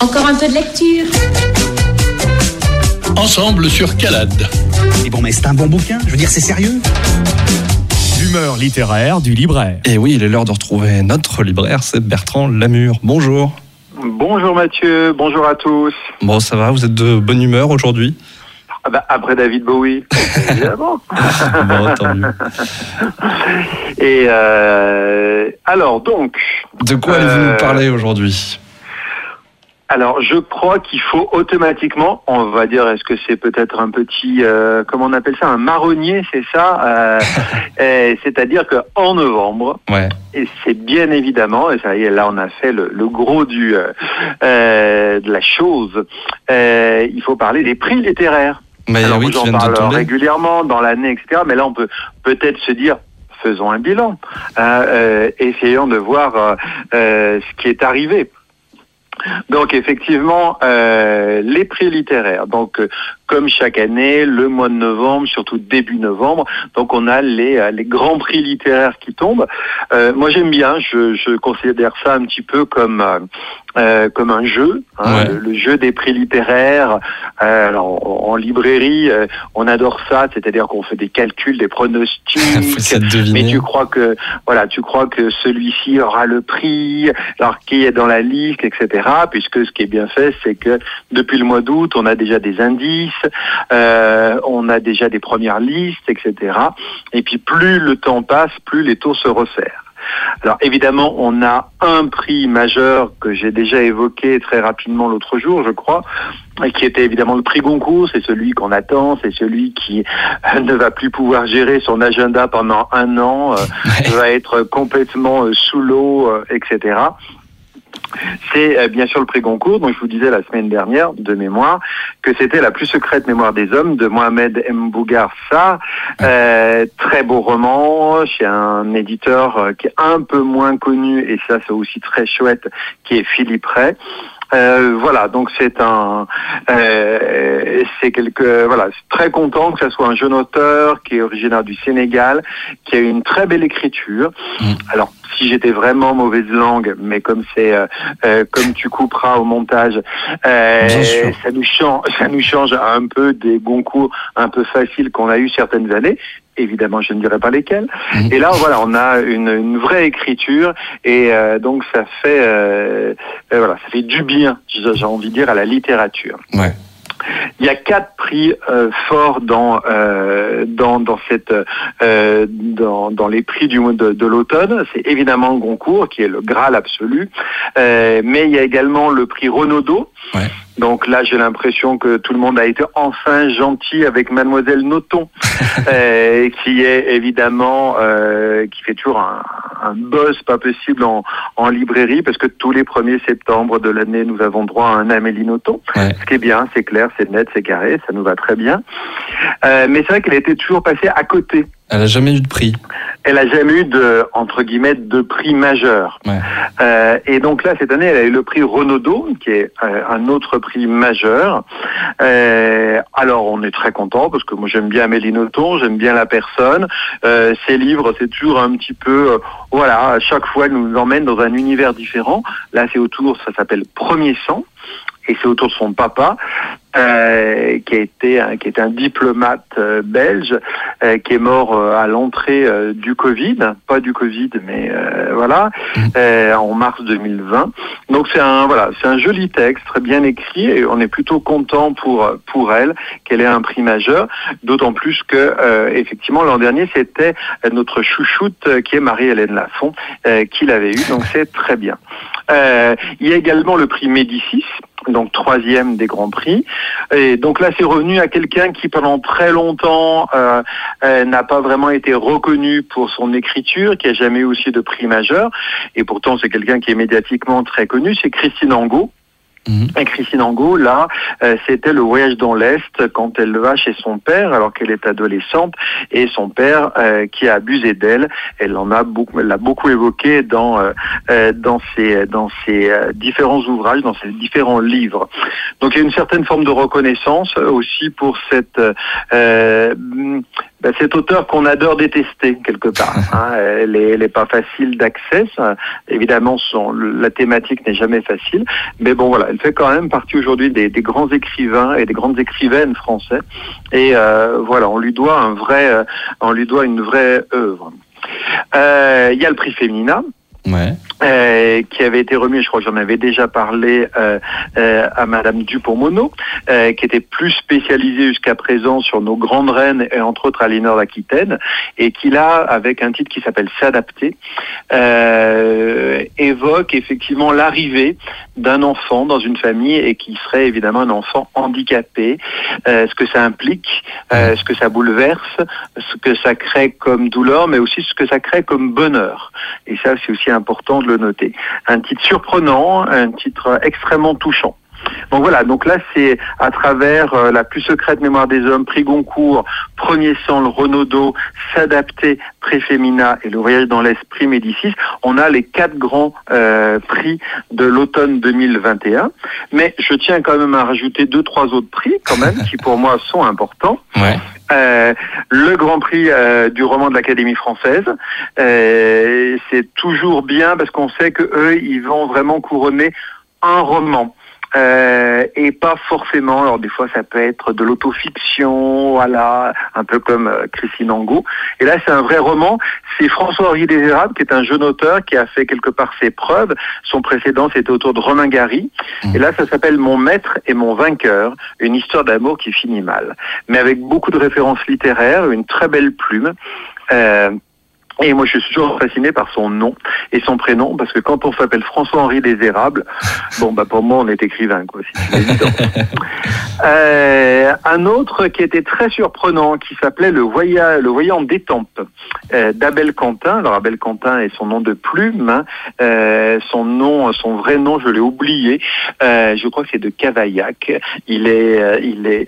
Encore un peu de lecture. Ensemble sur Calade. Mais bon, mais c'est un bon bouquin, je veux dire, c'est sérieux. L'humeur littéraire du libraire. Et oui, il est l'heure de retrouver notre libraire, c'est Bertrand Lamure. Bonjour. Bonjour Mathieu, bonjour à tous. Bon, ça va, vous êtes de bonne humeur aujourd'hui ? Après David Bowie, évidemment. Bon, tant mieux. Et alors donc... De quoi allez-vous nous parler aujourd'hui ? Alors, je crois qu'il faut automatiquement, on va dire, est-ce que c'est peut-être un petit, comment on appelle ça, un marronnier, c'est ça c'est-à-dire qu'en novembre, ouais. Et c'est bien évidemment, et ça y est, là on a fait le gros de la chose, il faut parler des prix littéraires. Mais alors, oui, j'en parle régulièrement dans l'année, etc., mais là on peut peut-être se dire, faisons un bilan, essayons de voir ce qui est arrivé. Donc effectivement, les prix littéraires. Donc comme chaque année, le mois de novembre, surtout début novembre, donc on a les grands prix littéraires qui tombent. Moi j'aime bien, je considère ça un petit peu comme un jeu, hein, ouais. le jeu des prix littéraires. Alors en librairie, on adore ça, c'est-à-dire qu'on fait des calculs, des pronostics. Mais tu crois que celui-ci aura le prix, alors qui est dans la liste, etc. Puisque ce qui est bien fait, c'est que depuis le mois d'août, on a déjà des indices, on a déjà des premières listes, etc. Et puis plus le temps passe, plus les taux se resserrent. Alors évidemment, on a un prix majeur que j'ai déjà évoqué très rapidement l'autre jour, je crois, qui était évidemment le prix Goncourt. C'est celui qu'on attend, c'est celui qui ne va plus pouvoir gérer son agenda pendant un an, va être complètement sous l'eau, etc. C'est bien sûr le prix Goncourt, dont je vous disais la semaine dernière, de mémoire, que c'était La plus secrète mémoire des hommes, de Mohamed Mbougar Sarr. Très beau roman, chez un éditeur qui est un peu moins connu, et ça c'est aussi très chouette, qui est Philippe Ray. Voilà, donc c'est très content que ce soit un jeune auteur qui est originaire du Sénégal, qui a une très belle écriture. Alors, si j'étais vraiment mauvaise langue, mais comme c'est comme tu couperas au montage, ça nous change un peu des Goncourt un peu faciles qu'on a eu certaines années. Évidemment, je ne dirai pas lesquels. Et là, voilà, on a une vraie écriture, et donc ça fait du bien, j'ai envie de dire, à la littérature. Ouais. Il y a 4 prix forts dans les prix de l'automne. C'est évidemment Goncourt, qui est le Graal absolu, mais il y a également le prix Renaudot. Ouais. Donc là, j'ai l'impression que tout le monde a été enfin gentil avec Mademoiselle Nothomb, qui est évidemment qui fait toujours un buzz pas possible en librairie, parce que tous les 1er septembre de l'année, nous avons droit à un Amélie Nothomb. Ouais. Ce qui est bien, c'est clair, c'est net, c'est carré, ça nous va très bien. Mais c'est vrai qu'elle était toujours passée à côté. Elle n'a jamais eu de prix. Elle n'a jamais eu entre guillemets, de prix majeur. Ouais. Et donc là, cette année, elle a eu le prix Renaudot, qui est un autre prix majeur. Alors, on est très content, parce que moi, j'aime bien Amélie Nothomb, j'aime bien la personne. Ses livres, c'est toujours un petit peu... à chaque fois, elle nous emmène dans un univers différent. Là, ça s'appelle Premier sang. Et c'est autour de son papa, qui était un diplomate belge, qui est mort à l'entrée du Covid, pas du Covid, mais en mars 2020. Donc c'est un joli texte, très bien écrit, et on est plutôt content pour elle qu'elle ait un prix majeur, d'autant plus que effectivement l'an dernier c'était notre chouchoute qui est Marie-Hélène Lafont qui l'avait eu, donc c'est très bien. Il y a également le prix Médicis, donc 3e des grands prix. Et donc là, c'est revenu à quelqu'un qui, pendant très longtemps, n'a pas vraiment été reconnu pour son écriture, qui a jamais eu aussi de prix majeur. Et pourtant, c'est quelqu'un qui est médiatiquement très connu, c'est Christine Angot. Et Christine Angot, là, c'était Le Voyage dans l'Est, quand elle va chez son père, alors qu'elle est adolescente, et son père qui a abusé d'elle. Elle l'a beaucoup évoqué dans ses différents ouvrages, dans ses différents livres. Donc il y a une certaine forme de reconnaissance aussi pour cette cet auteur qu'on adore détester quelque part. Elle est pas facile d'accès. Évidemment, la thématique n'est jamais facile. Mais bon, voilà, elle fait quand même partie aujourd'hui des grands écrivains et des grandes écrivaines français. Et voilà, on lui doit une vraie œuvre. Il y a le prix Femina. Ouais. Qui avait été remis, je crois que j'en avais déjà parlé à Madame Dupont-Moreau, qui était plus spécialisée jusqu'à présent sur nos grandes reines et entre autres Aliénor d'Aquitaine, et qui là, avec un titre qui s'appelle S'adapter, évoque effectivement l'arrivée d'un enfant dans une famille et qui serait évidemment un enfant handicapé, ce que ça implique, ce que ça bouleverse, ce que ça crée comme douleur, mais aussi ce que ça crée comme bonheur. Et ça, c'est aussi important de le noter. Un titre surprenant, un titre extrêmement touchant. Donc voilà, donc là c'est à travers La plus secrète mémoire des hommes, prix Goncourt, Premier sang, le Renaudot, S'adapter, prix Femina et Le voyage dans l'esprit Médicis, on a les 4 grands prix de l'automne 2021. Mais je tiens quand même à rajouter 2-3 autres prix quand même qui pour moi sont importants. Ouais. Le Grand Prix du roman de l'Académie française, c'est toujours bien parce qu'on sait que eux, ils vont vraiment couronner un roman. Et pas forcément, alors des fois ça peut être de l'autofiction, voilà, un peu comme Christine Angot. Et là c'est un vrai roman, c'est François-Henri Désérable qui est un jeune auteur qui a fait quelque part ses preuves. Son précédent c'était autour de Romain Gary. Et là ça s'appelle Mon maître et mon vainqueur, une histoire d'amour qui finit mal. Mais avec beaucoup de références littéraires, une très belle plume. Et moi, je suis toujours fasciné par son nom et son prénom, parce que quand on s'appelle François-Henri Désérable, bon, bah, pour moi, on est écrivain, quoi, c'est évident. Un autre qui était très surprenant, qui s'appelait Le voyant d'Étampes, d'Abel Quentin. Alors, Abel Quentin est son nom de plume, hein. Son vrai nom, je l'ai oublié. Je crois que c'est de Cavaillac. Il est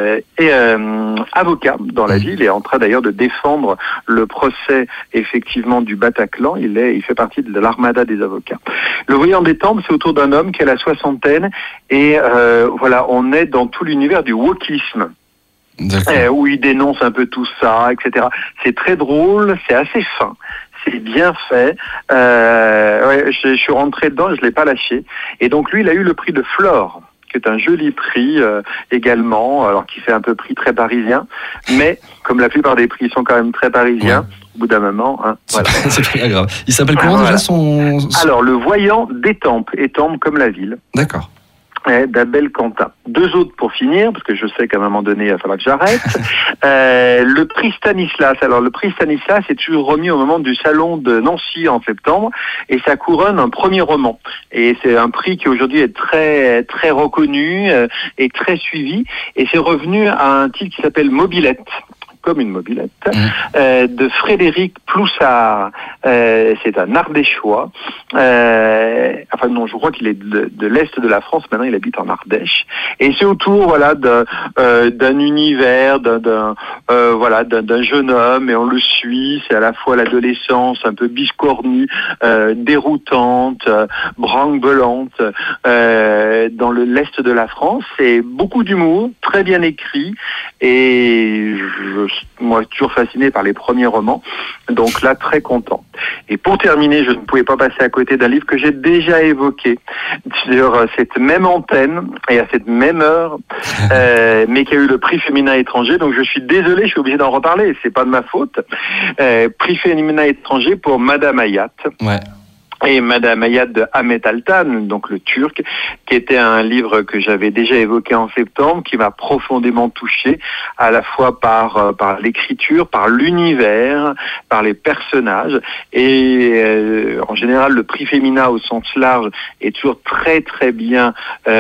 avocat dans la vie. Il est en train d'ailleurs de défendre le procès effectivement du Bataclan. Il fait partie de l'armada des avocats. Le voyant d'Étampes, c'est autour d'un homme qui a la soixantaine et voilà, on est dans tout l'univers du wokisme. Où il dénonce un peu tout ça, etc. C'est très drôle, c'est assez fin. C'est bien fait. Ouais, je suis rentré dedans, je l'ai pas lâché. Et donc lui, il a eu le prix de Flore, qui est un joli prix également, alors qui fait un peu prix très parisien, mais comme la plupart des prix sont quand même très parisiens, au bout d'un moment, hein, voilà. C'est très grave. Il s'appelle comment déjà son... Alors, Le voyant d'Étampes, Étampes comme la ville. D'accord. D'Abel Quentin. 2 autres pour finir, parce que je sais qu'à un moment donné, il va falloir que j'arrête. Le prix Stanislas. Alors, le prix Stanislas est toujours remis au moment du salon de Nancy en septembre, et ça couronne un premier roman. Et c'est un prix qui aujourd'hui est très, très reconnu et très suivi. Et c'est revenu à un titre qui s'appelle Mobilette, comme une mobilette, de Frédéric Ploussard. C'est un Ardéchois. Enfin non, je crois qu'il est de l'Est de la France. Maintenant, il habite en Ardèche. Et c'est autour, voilà, d'un univers, d'un jeune homme, et on le suit. C'est à la fois l'adolescence un peu biscornue, déroutante, branque-belante, dans l'Est de la France. C'est beaucoup d'humour, très bien écrit, et moi, toujours fasciné par les premiers romans, donc là, très content. Et pour terminer, je ne pouvais pas passer à côté d'un livre que j'ai déjà évoqué sur cette même antenne et à cette même heure, mais qui a eu le prix Féminin étranger, donc je suis désolé, je suis obligé d'en reparler, c'est pas de ma faute. Prix Féminin étranger pour Madame Hayat. Ouais. Et Madame Hayat de Ahmet Altan, donc le Turc, qui était un livre que j'avais déjà évoqué en septembre, qui m'a profondément touché, à la fois par l'écriture, par l'univers, par les personnages, et en général le prix Féminin au sens large est toujours très très bien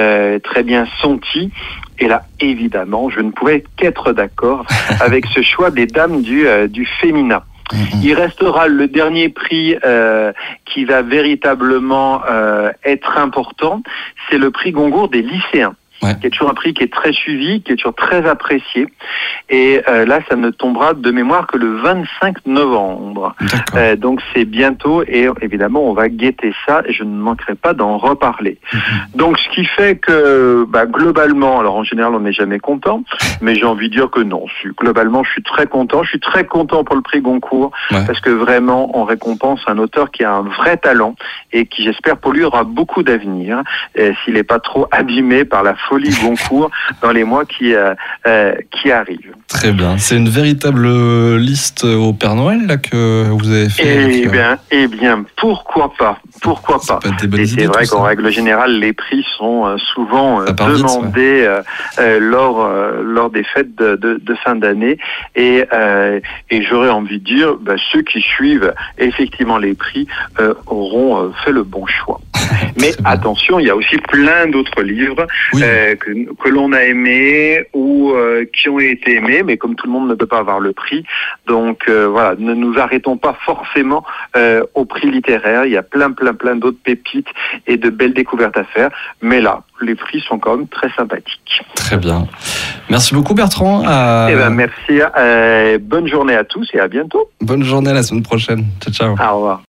senti. Et là, évidemment, je ne pouvais qu'être d'accord avec ce choix des dames du Féminin. Il restera le dernier prix qui va véritablement être important, c'est le prix Goncourt des lycéens. qui est toujours un prix qui est très suivi, qui est toujours très apprécié. Et là, ça ne tombera de mémoire que le 25 novembre. Donc c'est bientôt et évidemment, on va guetter ça et je ne manquerai pas d'en reparler. Donc ce qui fait que globalement, alors en général, on n'est jamais content, mais j'ai envie de dire que non. Globalement, je suis très content. Je suis très content pour le prix Goncourt parce que vraiment, on récompense un auteur qui a un vrai talent et qui, j'espère, pour lui, aura beaucoup d'avenir s'il n'est pas trop abîmé par la folie Goncourt dans les mois qui arrivent. Très bien. C'est une véritable liste au Père Noël là que vous avez fait. Eh bien, pourquoi pas. Et c'est vrai qu'en règle générale, les prix sont souvent demandés lors des fêtes de fin d'année. Et j'aurais envie de dire, ceux qui suivent effectivement les prix auront fait le bon choix. Mais attention, il y a aussi plein d'autres livres que l'on a aimés ou qui ont été aimés, mais comme tout le monde ne peut pas avoir le prix, donc voilà, ne nous arrêtons pas forcément au prix littéraire. Il y a plein d'autres pépites et de belles découvertes à faire. Mais là, les prix sont quand même très sympathiques. Très bien. Merci beaucoup Bertrand. Merci. Bonne journée à tous et à bientôt. Bonne journée, à la semaine prochaine. Ciao. Au revoir.